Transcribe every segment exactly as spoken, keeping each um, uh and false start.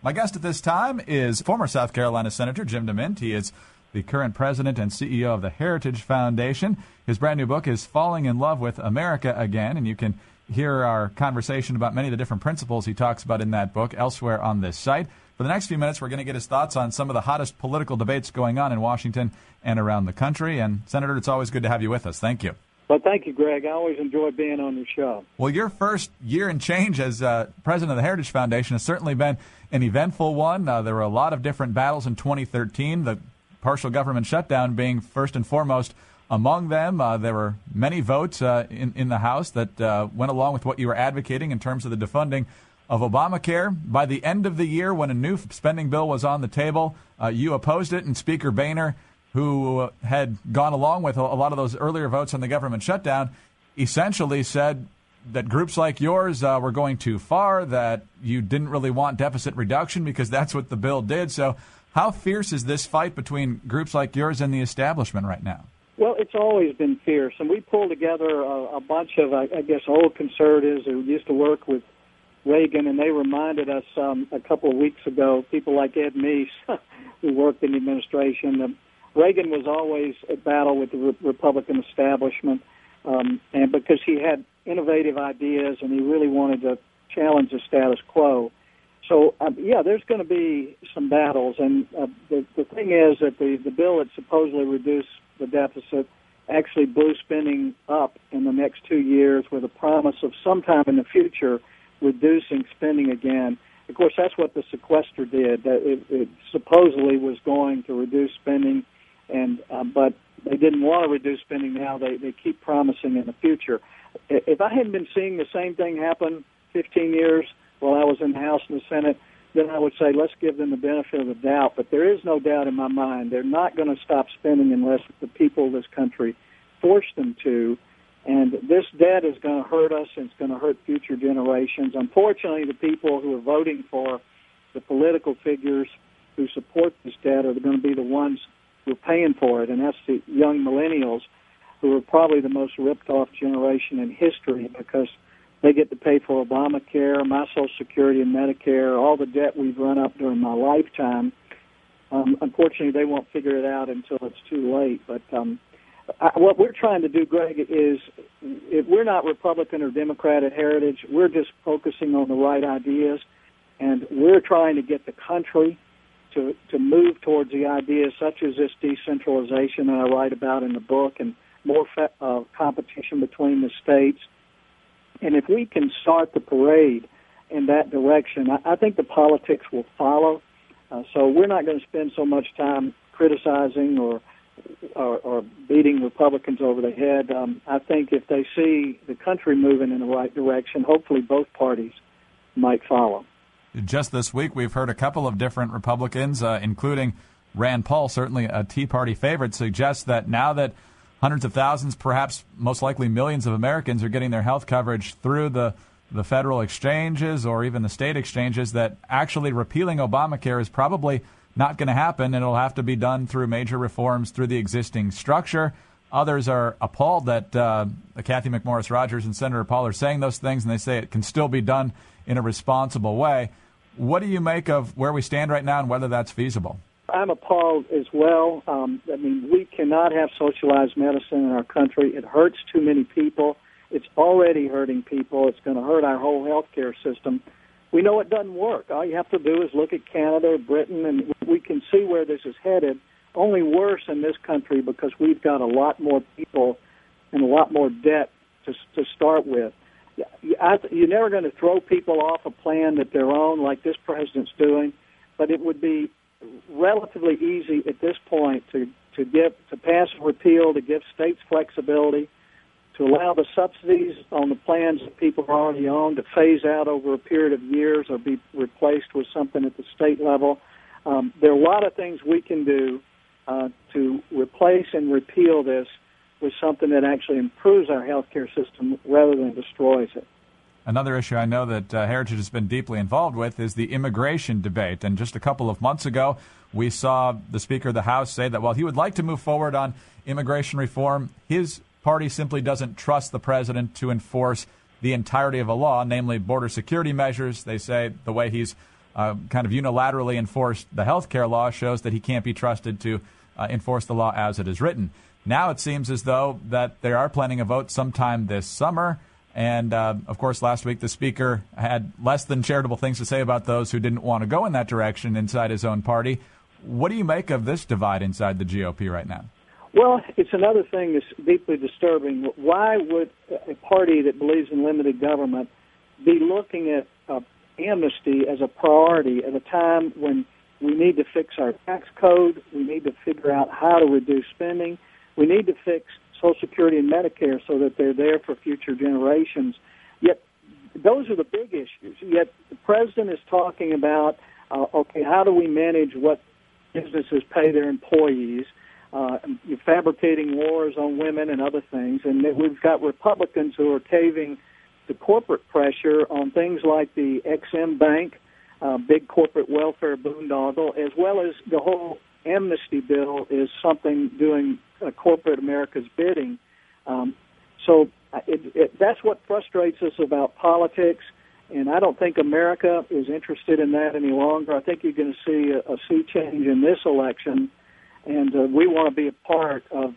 My guest at this time is former South Carolina Senator Jim DeMint. He is the current president and C E O of the Heritage Foundation. His brand new book is Falling in Love with America Again, and you can hear our conversation about many of the different principles he talks about in that book elsewhere on this site. For the next few minutes, we're going to get his thoughts on some of the hottest political debates going on in Washington and around the country. And, Senator, it's always good to have you with us. Thank you. Well, thank you, Greg. I always enjoy being on your show. Well, your first year and change as uh, president of the Heritage Foundation has certainly been an eventful one. Uh, there were a lot of different battles in twenty thirteen, the partial government shutdown being first and foremost among them. Uh, there were many votes uh, in, in the House that uh, went along with what you were advocating in terms of the defunding of Obamacare. By the end of the year, when a new spending bill was on the table, uh, you opposed it, and Speaker Boehner, who had gone along with a lot of those earlier votes on the government shutdown, essentially said that groups like yours uh, were going too far, that you didn't really want deficit reduction because that's what the bill did. So how fierce is this fight between groups like yours and the establishment right now? Well, it's always been fierce, and we pulled together a, a bunch of, I, I guess, old conservatives who used to work with Reagan, and they reminded us um, a couple of weeks ago, people like Ed Meese, who worked in the administration. Um, Reagan was always at battle with the re- Republican establishment, um, and because he had innovative ideas and he really wanted to challenge the status quo. So, um, yeah, there's going to be some battles, and uh, the, the thing is that the, the bill that supposedly reduced the deficit actually blew spending up in the next two years with a promise of sometime in the future reducing spending again. Of course, that's what the sequester did. That it, it supposedly was going to reduce spending, and uh, but they didn't want to reduce spending now. They, they keep promising in the future. If I hadn't been seeing the same thing happen fifteen years while I was in the House and the Senate, then I would say let's give them the benefit of the doubt. But there is no doubt in my mind they're not going to stop spending unless the people of this country force them to. And this debt is going to hurt us, and it's going to hurt future generations. Unfortunately, the people who are voting for the political figures who support this debt are going to be the ones who are paying for it, and that's the young millennials, who are probably the most ripped-off generation in history because they get to pay for Obamacare, my Social Security and Medicare, all the debt we've run up during my lifetime. Um, unfortunately, they won't figure it out until it's too late. But um, I, what we're trying to do, Greg, is if we're not Republican or Democrat at Heritage, we're just focusing on the right ideas, and we're trying to get the country to, to move towards the ideas such as this decentralization that I write about in the book and more fe- uh, competition between the states. And if we can start the parade in that direction, I, I think the politics will follow. Uh, so we're not going to spend so much time criticizing or, or, or beating Republicans over the head. Um, I think if they see the country moving in the right direction, hopefully both parties might follow. Just this week, we've heard a couple of different Republicans, uh, including Rand Paul, certainly a Tea Party favorite, suggest that now that hundreds of thousands, perhaps most likely millions of Americans are getting their health coverage through the, the federal exchanges or even the state exchanges, that actually repealing Obamacare is probably not going to happen, and it'll have to be done through major reforms through the existing structure. Others are appalled that uh, Cathy McMorris Rodgers and Senator Paul are saying those things, and they say it can still be done in a responsible way. What do you make of where we stand right now and whether that's feasible? I'm appalled as well. Um, I mean, we cannot have socialized medicine in our country. It hurts too many people. It's already hurting people. It's going to hurt our whole health care system. We know it doesn't work. All you have to do is look at Canada, Britain, and we can see where this is headed. Only worse in this country because we've got a lot more people and a lot more debt to, to start with. You're never going to throw people off a plan that they're on like this president's doing, but it would be relatively easy at this point to, to give to pass a repeal, to give states flexibility, to allow the subsidies on the plans that people are already on to phase out over a period of years or be replaced with something at the state level. Um, there are a lot of things we can do uh, to replace and repeal this with something that actually improves our health care system rather than destroys it. Another issue I know that uh, Heritage has been deeply involved with is the immigration debate. And just a couple of months ago, we saw the Speaker of the House say that while he would like to move forward on immigration reform, his party simply doesn't trust the president to enforce the entirety of a law, namely border security measures. They say the way he's uh, kind of unilaterally enforced the health care law shows that he can't be trusted to uh, enforce the law as it is written. Now it seems as though that they are planning a vote sometime this summer. And, uh, of course, last week the Speaker had less than charitable things to say about those who didn't want to go in that direction inside his own party. What do you make of this divide inside the G O P right now? Well, it's another thing that's deeply disturbing. Why would a party that believes in limited government be looking at uh, amnesty as a priority at a time when we need to fix our tax code, we need to figure out how to reduce spending, we need to fix Social Security and Medicare so that they're there for future generations? Yet those are the big issues. Yet the president is talking about, uh, okay, how do we manage what businesses pay their employees? Uh, you're fabricating wars on women and other things. And we've got Republicans who are caving to corporate pressure on things like the Ex Im Bank, uh, big corporate welfare boondoggle, as well as the whole amnesty bill is something doing uh, corporate America's bidding. Um, so it, it, that's what frustrates us about politics, and I don't think America is interested in that any longer. I think you're going to see a, a sea change in this election, and uh, we want to be a part of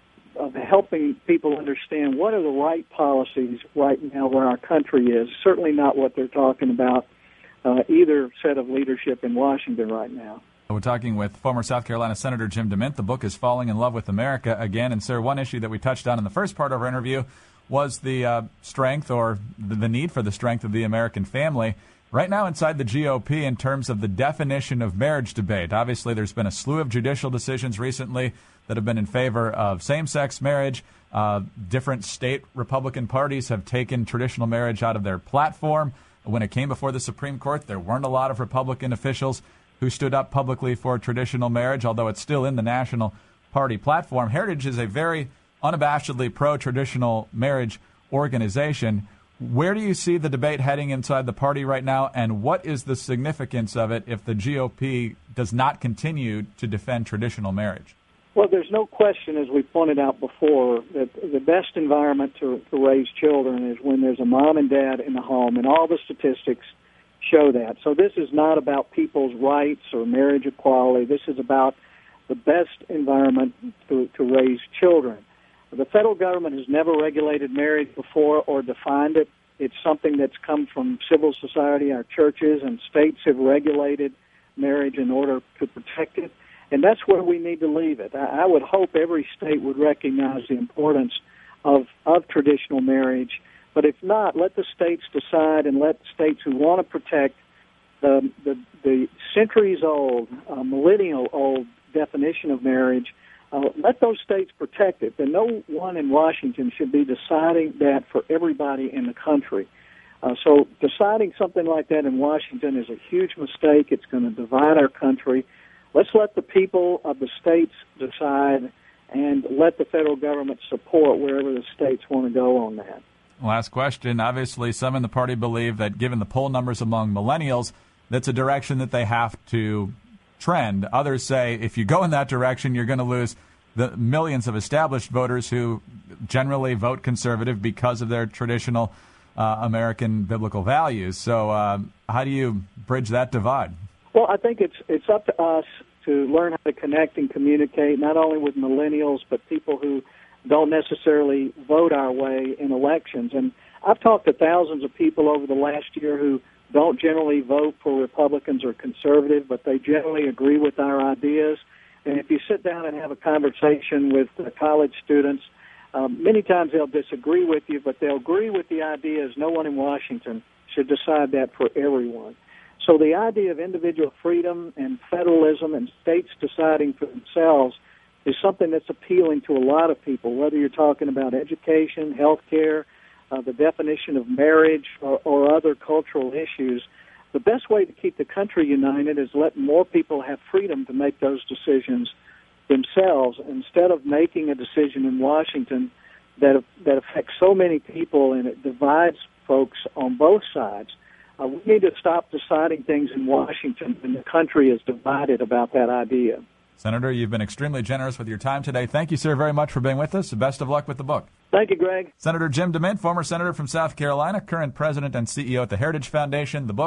of helping people understand what are the right policies right now where our country is. Certainly not what they're talking about, uh, either set of leadership in Washington right now. We're talking with former South Carolina Senator Jim DeMint. The book is Falling in Love with America Again. And, sir, one issue that we touched on in the first part of our interview was the uh, strength or the, the need for the strength of the American family. Right now inside the G O P, in terms of the definition of marriage debate, obviously there's been a slew of judicial decisions recently that have been in favor of same-sex marriage. Uh, different state Republican parties have taken traditional marriage out of their platform. When it came before the Supreme Court, there weren't a lot of Republican officials who stood up publicly for traditional marriage, although it's still in the national party platform. Heritage is a very unabashedly pro-traditional marriage organization. Where do you see the debate heading inside the party right now, and what is the significance of it if the G O P does not continue to defend traditional marriage? Well, there's no question, as we pointed out before, that the best environment to, to raise children is when there's a mom and dad in the home, and all the statistics show that. So this is not about people's rights or marriage equality. This is about the best environment to, to raise children. The federal government has never regulated marriage before or defined it. It's something that's come from civil society. Our churches and states have regulated marriage in order to protect it, and that's where we need to leave it. I, I would hope every state would recognize the importance of, of traditional marriage, but if not, let the states decide, and let states who want to protect the, the, the centuries-old, uh, millennial-old definition of marriage, Uh, let those states protect it. And no one in Washington should be deciding that for everybody in the country. Uh, so deciding something like that in Washington is a huge mistake. It's going to divide our country. Let's let the people of the states decide, and let the federal government support wherever the states want to go on that. Last question. Obviously, some in the party believe that given the poll numbers among millennials, that's a direction that they have to trend. Others say if you go in that direction, you're going to lose the millions of established voters who generally vote conservative because of their traditional uh, American biblical values. So uh, how do you bridge that divide? Well, I think it's it's up to us to learn how to connect and communicate, not only with millennials, but people who don't necessarily vote our way in elections. And I've talked to thousands of people over the last year who don't generally vote for Republicans or conservative, but they generally agree with our ideas. And if you sit down and have a conversation with uh, college students, um, many times they'll disagree with you, but they'll agree with the ideas. No one in Washington should decide that for everyone. So the idea of individual freedom and federalism and states deciding for themselves is something that's appealing to a lot of people, whether you're talking about education, health care, Uh, the definition of marriage, or, or other cultural issues. The best way to keep the country united is let more people have freedom to make those decisions themselves, instead of making a decision in Washington that that affects so many people and it divides folks on both sides. Uh, we need to stop deciding things in Washington when the country is divided about that idea. Senator, you've been extremely generous with your time today. Thank you, sir, very much for being with us. Best of luck with the book. Thank you, Greg. Senator Jim DeMint, former senator from South Carolina, current president and C E O at the Heritage Foundation. The book,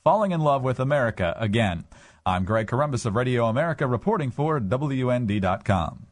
falling in love with America again. I'm Greg Corombos of Radio America reporting for W N D dot com.